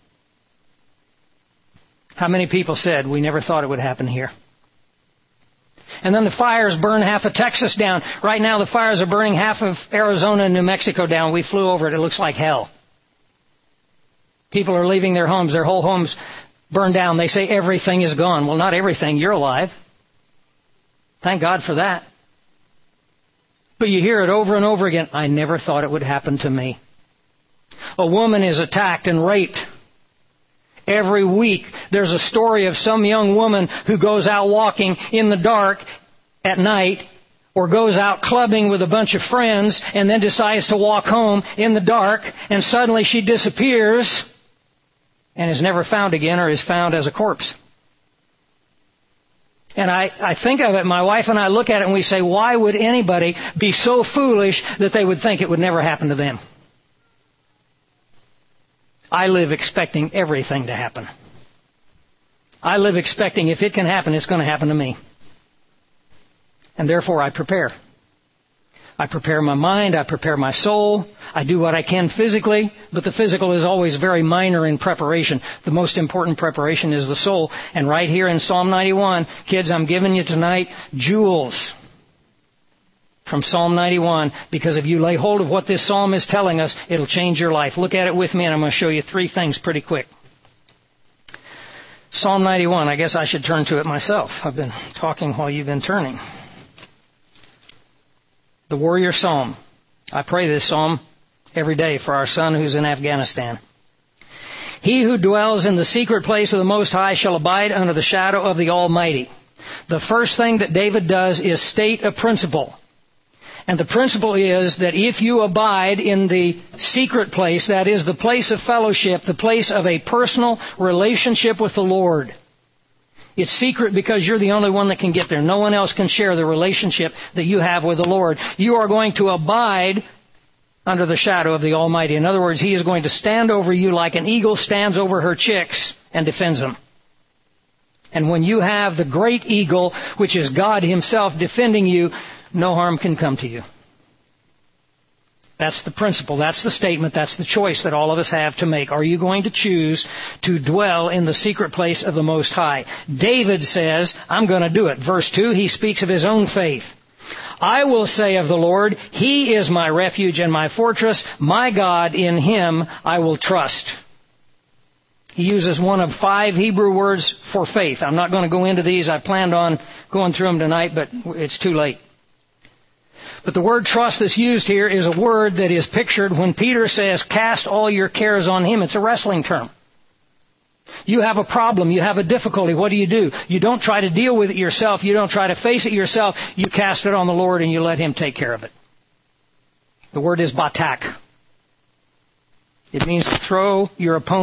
How many people said, we never thought it would happen here? And then the fires burn half of Texas down. Right now the fires are burning half of Arizona and New Mexico down. We flew over it. It looks like hell. People are leaving their homes. Their whole homes burned down. They say everything is gone. Well, not everything. You're alive. Thank God for that. But you hear it over and over again. I never thought it would happen to me. A woman is attacked and raped. Every week there's a story of some young woman who goes out walking in the dark at night or goes out clubbing with a bunch of friends and then decides to walk home in the dark, and suddenly she disappears and is never found again, or is found as a corpse. And I think of it, my wife and I look at it and we say, why would anybody be so foolish that they would think it would never happen to them? I live expecting everything to happen. I live expecting if it can happen, it's going to happen to me. And therefore I prepare. I prepare my mind, I prepare my soul, I do what I can physically, but the physical is always very minor in preparation. The most important preparation is the soul. And right here in Psalm 91, kids, I'm giving you tonight jewels from Psalm 91, because if you lay hold of what this psalm is telling us, it'll change your life. Look at it with me, and I'm going to show you three things pretty quick. Psalm 91, I guess I should turn to it myself. I've been talking while you've been turning. The warrior psalm. I pray this psalm every day for our son who's in Afghanistan. He who dwells in the secret place of the Most High shall abide under the shadow of the Almighty. The first thing that David does is state a principle. And the principle is that if you abide in the secret place, that is the place of fellowship, the place of a personal relationship with the Lord. It's secret because you're the only one that can get there. No one else can share the relationship that you have with the Lord. You are going to abide under the shadow of the Almighty. In other words, He is going to stand over you like an eagle stands over her chicks and defends them. And when you have the great eagle, which is God Himself, defending you, no harm can come to you. That's the principle. That's the statement. That's the choice that all of us have to make. Are you going to choose to dwell in the secret place of the Most High? David says, I'm going to do it. Verse 2, he speaks of his own faith. I will say of the Lord, He is my refuge and my fortress. My God, in Him I will trust. He uses one of 5 Hebrew words for faith. I'm not going to go into these. I planned on going through them tonight, but it's too late. But the word trust that's used here is a word that is pictured when Peter says, cast all your cares on Him. It's a wrestling term. You have a problem. You have a difficulty. What do? You don't try to deal with it yourself. You don't try to face it yourself. You cast it on the Lord and you let Him take care of it. The word is batak. It means to throw your opponent to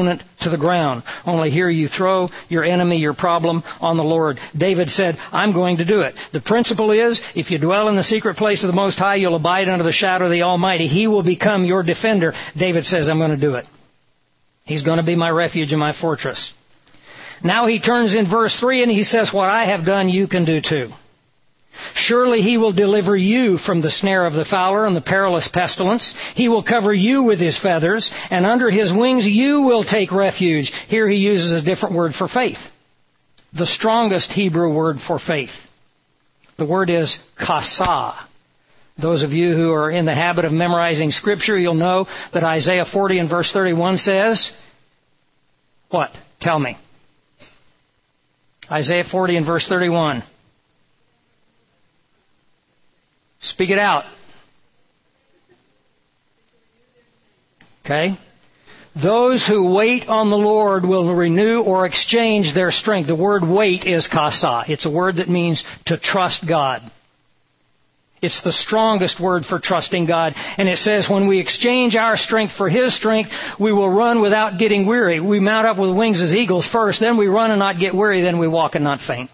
to the ground. Only here you throw your enemy, your problem, on the Lord. David said, I'm going to do it. The principle is, if you dwell in the secret place of the Most High, you'll abide under the shadow of the Almighty. He will become your defender. David says, I'm going to do it. He's going to be my refuge and my fortress. Now he turns in verse 3 and he says, what I have done, you can do too. Surely he will deliver you from the snare of the fowler and the perilous pestilence. He will cover you with his feathers, and under his wings you will take refuge. Here he uses a different word for faith. The strongest Hebrew word for faith. The word is kasah. Those of you who are in the habit of memorizing Scripture, you'll know that Isaiah 40 and verse 31 says, what? Tell me. Isaiah 40 and verse 31. Speak it out. Okay? Those who wait on the Lord will renew or exchange their strength. The word wait is kasah. It's a word that means to trust God. It's the strongest word for trusting God. And it says when we exchange our strength for His strength, we will run without getting weary. We mount up with wings as eagles first, then we run and not get weary, then we walk and not faint.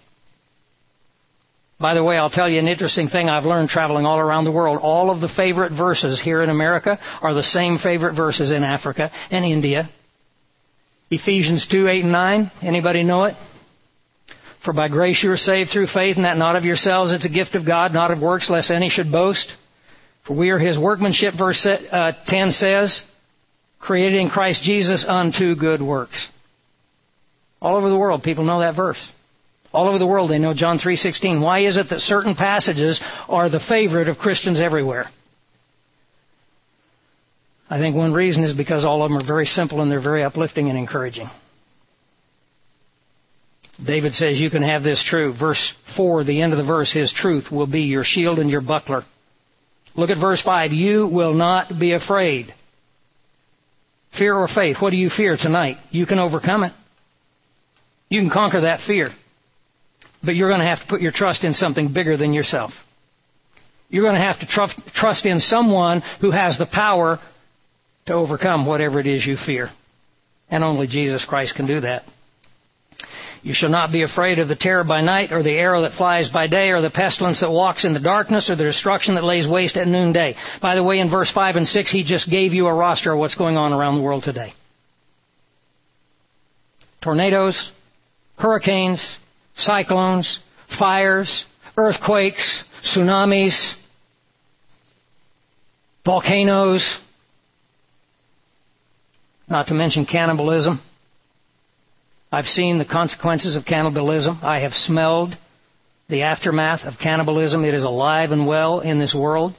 By the way, I'll tell you an interesting thing I've learned traveling all around the world. All of the favorite verses here in America are the same favorite verses in Africa and India. Ephesians 2, 8 and 9. Anybody know it? For by grace you are saved through faith, and that not of yourselves. It's a gift of God, not of works, lest any should boast. For we are His workmanship, verse 10 says, created in Christ Jesus unto good works. All over the world, people know that verse. All over the world, they know John 3:16. Why is it that certain passages are the favorite of Christians everywhere? I think one reason is because all of them are very simple and they're very uplifting and encouraging. David says you can have this true. Verse 4, the end of the verse, His truth will be your shield and your buckler. Look at verse 5. You will not be afraid. Fear or faith? What do you fear tonight? You can overcome it. You can conquer that fear. But you're going to have to put your trust in something bigger than yourself. You're going to have to trust in someone who has the power to overcome whatever it is you fear. And only Jesus Christ can do that. You shall not be afraid of the terror by night, or the arrow that flies by day, or the pestilence that walks in the darkness, or the destruction that lays waste at noonday. By the way, in verse 5 and 6, he just gave you a roster of what's going on around the world today. Tornadoes, hurricanes, cyclones, fires, earthquakes, tsunamis, volcanoes, not to mention cannibalism. I've seen the consequences of cannibalism. I have smelled the aftermath of cannibalism. It is alive and well in this world.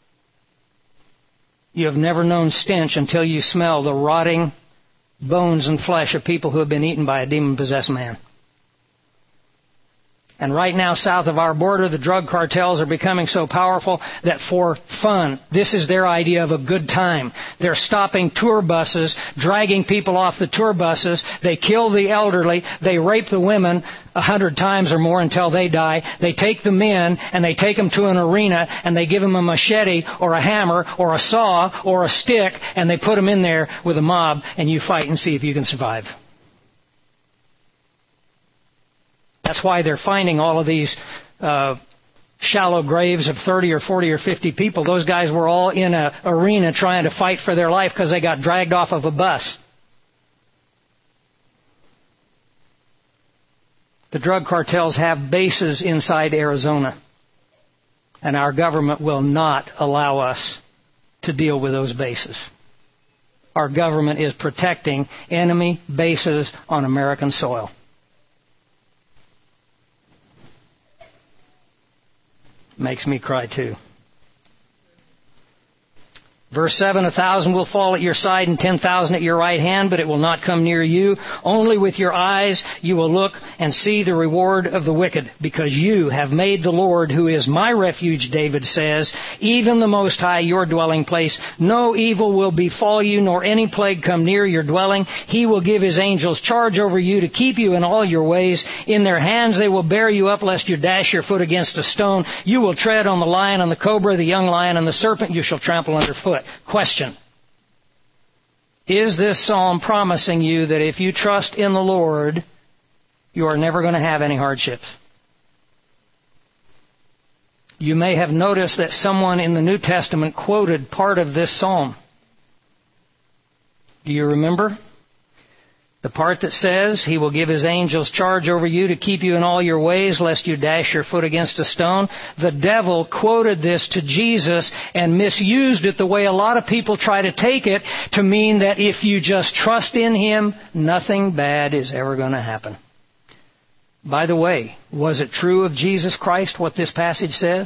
You have never known stench until you smell the rotting bones and flesh of people who have been eaten by a demon-possessed man. And right now, south of our border, the drug cartels are becoming so powerful that for fun, this is their idea of a good time. They're stopping tour buses, dragging people off the tour buses. They kill the elderly. They rape the women 100 times or more until they die. They take the men and they take them to an arena and they give them a machete or a hammer or a saw or a stick and they put them in there with a mob and you fight and see if you can survive. That's why they're finding all of these shallow graves of 30 or 40 or 50 people. Those guys were all in an arena trying to fight for their life because they got dragged off of a bus. The drug cartels have bases inside Arizona. And our government will not allow us to deal with those bases. Our government is protecting enemy bases on American soil. Makes me cry too. Verse 7, 1,000 will fall at your side and 10,000 at your right hand, but it will not come near you. Only with your eyes you will look and see the reward of the wicked, because you have made the Lord, who is my refuge, David says, even the Most High, your dwelling place. No evil will befall you, nor any plague come near your dwelling. He will give His angels charge over you to keep you in all your ways. In their hands they will bear you up, lest you dash your foot against a stone. You will tread on the lion and the cobra, the young lion and the serpent you shall trample underfoot. Question. Is this psalm promising you that if you trust in the Lord, you are never going to have any hardships? You may have noticed that someone in the New Testament quoted part of this psalm. Do you remember? The part that says, He will give His angels charge over you to keep you in all your ways, lest you dash your foot against a stone. The devil quoted this to Jesus and misused it the way a lot of people try to take it, to mean that if you just trust in Him, nothing bad is ever going to happen. By the way, was it true of Jesus Christ what this passage says?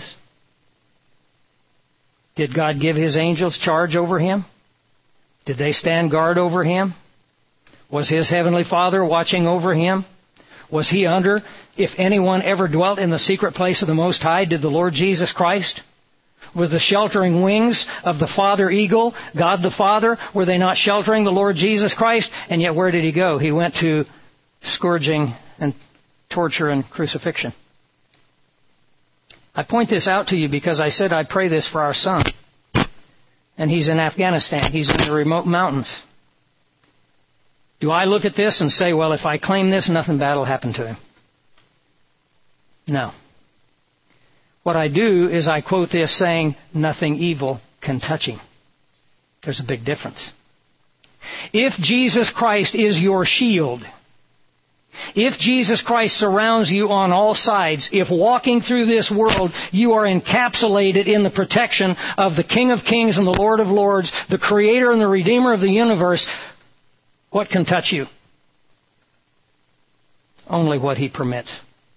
Did God give His angels charge over Him? Did they stand guard over Him? Was His Heavenly Father watching over Him? Was He under? If anyone ever dwelt in the secret place of the Most High, did the Lord Jesus Christ? Was the sheltering wings of the Father Eagle, God the Father, were they not sheltering the Lord Jesus Christ? And yet where did He go? He went to scourging and torture and crucifixion. I point this out to you because I said I'd pray this for our son. And he's in Afghanistan. He's in the remote mountains. Do I look at this and say, well, if I claim this, nothing bad will happen to him? No. What I do is I quote this saying, nothing evil can touch him. There's a big difference. If Jesus Christ is your shield, if Jesus Christ surrounds you on all sides, if walking through this world you are encapsulated in the protection of the King of Kings and the Lord of Lords, the Creator and the Redeemer of the universe, what can touch you? Only what He permits.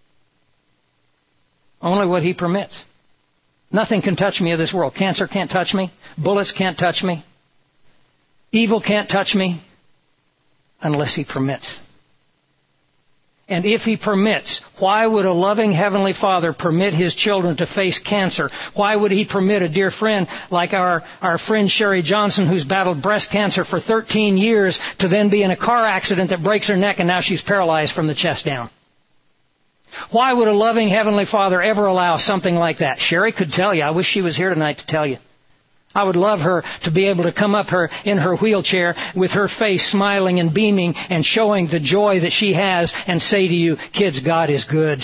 Only what He permits. Nothing can touch me of this world. Cancer can't touch me. Bullets can't touch me. Evil can't touch me unless He permits. And if He permits, why would a loving Heavenly Father permit His children to face cancer? Why would He permit a dear friend like our friend Sherry Johnson, who's battled breast cancer for 13 years, to then be in a car accident that breaks her neck and now she's paralyzed from the chest down? Why would a loving Heavenly Father ever allow something like that? Sherry could tell you. I wish she was here tonight to tell you. I would love her to be able to come up in her wheelchair with her face smiling and beaming and showing the joy that she has and say to you, kids, God is good.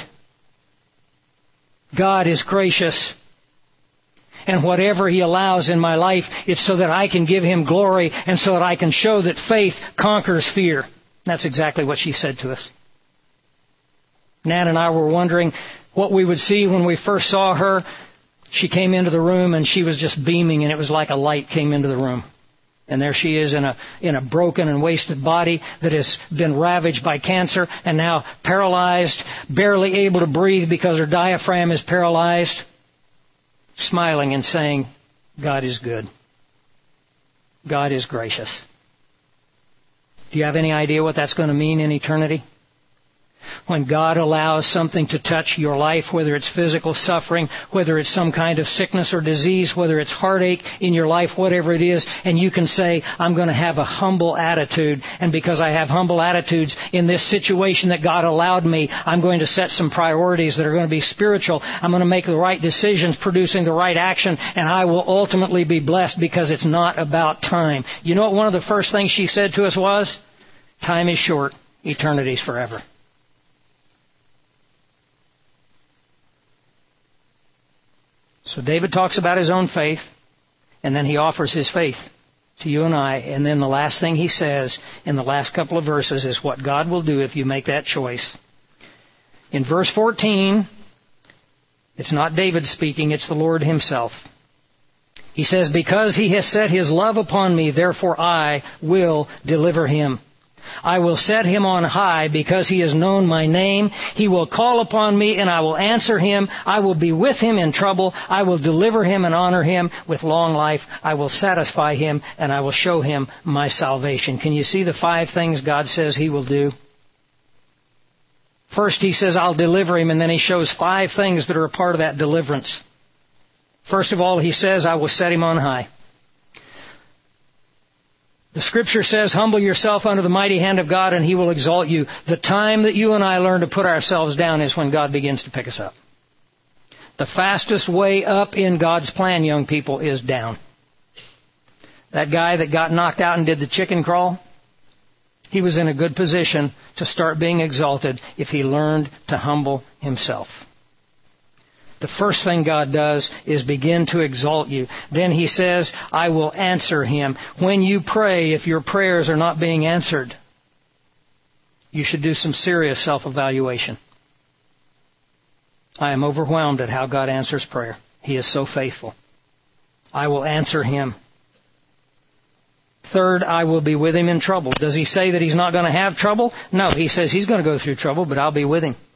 God is gracious. And whatever He allows in my life, it's so that I can give Him glory and so that I can show that faith conquers fear. That's exactly what she said to us. Nan and I were wondering what we would see when we first saw her. She came into the room and she was just beaming, and it was like a light came into the room. And there she is in a broken and wasted body that has been ravaged by cancer and now paralyzed, barely able to breathe because her diaphragm is paralyzed, smiling and saying, God is good. God is gracious. Do you have any idea what that's going to mean in eternity? When God allows something to touch your life, whether it's physical suffering, whether it's some kind of sickness or disease, whether it's heartache in your life, whatever it is, and you can say, I'm going to have a humble attitude, and because I have humble attitudes in this situation that God allowed me, I'm going to set some priorities that are going to be spiritual. I'm going to make the right decisions, producing the right action, and I will ultimately be blessed because it's not about time. You know what one of the first things she said to us was? Time is short, eternity's forever. So David talks about his own faith, and then he offers his faith to you and I. And then the last thing he says in the last couple of verses is what God will do if you make that choice. In verse 14, it's not David speaking, it's the Lord Himself. He says, because He has set His love upon me, therefore I will deliver him. I will set him on high because he has known my name. He will call upon me and I will answer him. I will be with him in trouble. I will deliver him and honor him with long life. I will satisfy him and I will show him my salvation. Can you see the 5 things God says He will do? First, He says, I'll deliver him, and then He shows 5 things that are a part of that deliverance. First of all, He says, I will set him on high. The Scripture says, humble yourself under the mighty hand of God and He will exalt you. The time that you and I learn to put ourselves down is when God begins to pick us up. The fastest way up in God's plan, young people, is down. That guy that got knocked out and did the chicken crawl, he was in a good position to start being exalted if he learned to humble himself. The first thing God does is begin to exalt you. Then He says, I will answer him. When you pray, if your prayers are not being answered, you should do some serious self-evaluation. I am overwhelmed at how God answers prayer. He is so faithful. I will answer him. Third, I will be with him in trouble. Does He say that He's not going to have trouble? No, He says He's going to go through trouble, but I'll be with him.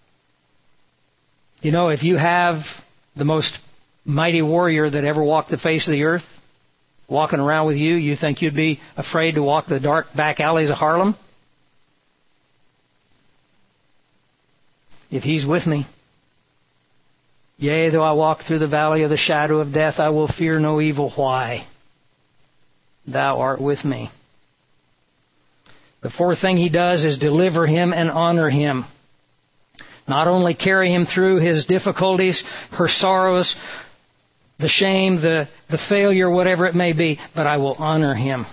You know, if you have the most mighty warrior that ever walked the face of the earth walking around with you, you think you'd be afraid to walk the dark back alleys of Harlem? If He's with me. Yea, though I walk through the valley of the shadow of death, I will fear no evil. Why? Thou art with me. The fourth thing He does is deliver him and honor him. Not only carry him through his difficulties, her sorrows, the shame, the failure, whatever it may be, but I will honor him.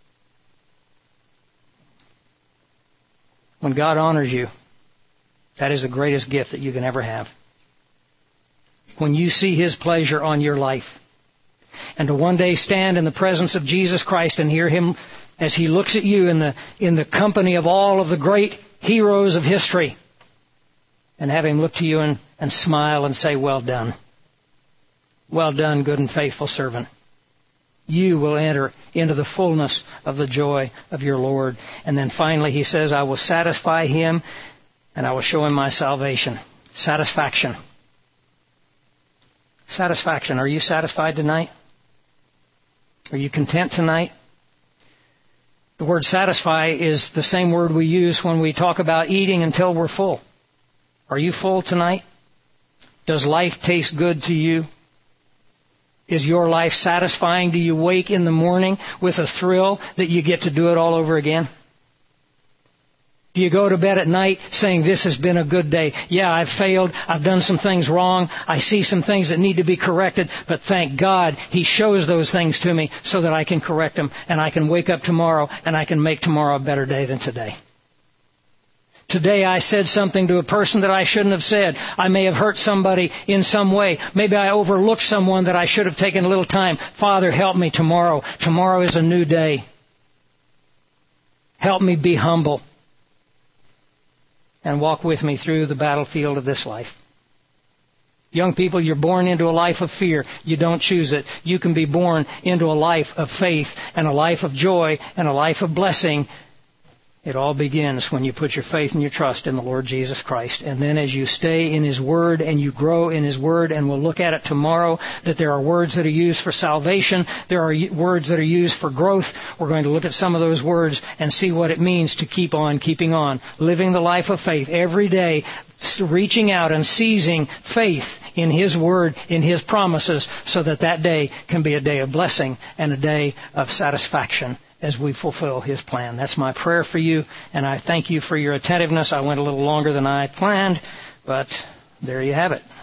When God honors you, that is the greatest gift that you can ever have. When you see His pleasure on your life, and to one day stand in the presence of Jesus Christ and hear Him as He looks at you in the company of all of the great heroes of history, and have Him look to you and smile and say, well done. Well done, good and faithful servant. You will enter into the fullness of the joy of your Lord. And then finally He says, I will satisfy him and I will show him my salvation. Satisfaction. Satisfaction. Are you satisfied tonight? Are you content tonight? The word satisfy is the same word we use when we talk about eating until we're full. Are you full tonight? Does life taste good to you? Is your life satisfying? Do you wake in the morning with a thrill that you get to do it all over again? Do you go to bed at night saying, this has been a good day? Yeah, I've failed. I've done some things wrong. I see some things that need to be corrected. But thank God He shows those things to me so that I can correct them. And I can wake up tomorrow and I can make tomorrow a better day than today. Today I said something to a person that I shouldn't have said. I may have hurt somebody in some way. Maybe I overlooked someone that I should have taken a little time. Father, help me tomorrow. Tomorrow is a new day. Help me be humble. And walk with me through the battlefield of this life. Young people, you're born into a life of fear. You don't choose it. You can be born into a life of faith and a life of joy and a life of blessing. It all begins when you put your faith and your trust in the Lord Jesus Christ. And then as you stay in His Word and you grow in His Word, and we'll look at it tomorrow, that there are words that are used for salvation. There are words that are used for growth. We're going to look at some of those words and see what it means to keep on keeping on. Living the life of faith every day, reaching out and seizing faith in His Word, in His promises, so that that day can be a day of blessing and a day of satisfaction as we fulfill His plan. That's my prayer for you, and I thank you for your attentiveness. I went a little longer than I planned, but there you have it.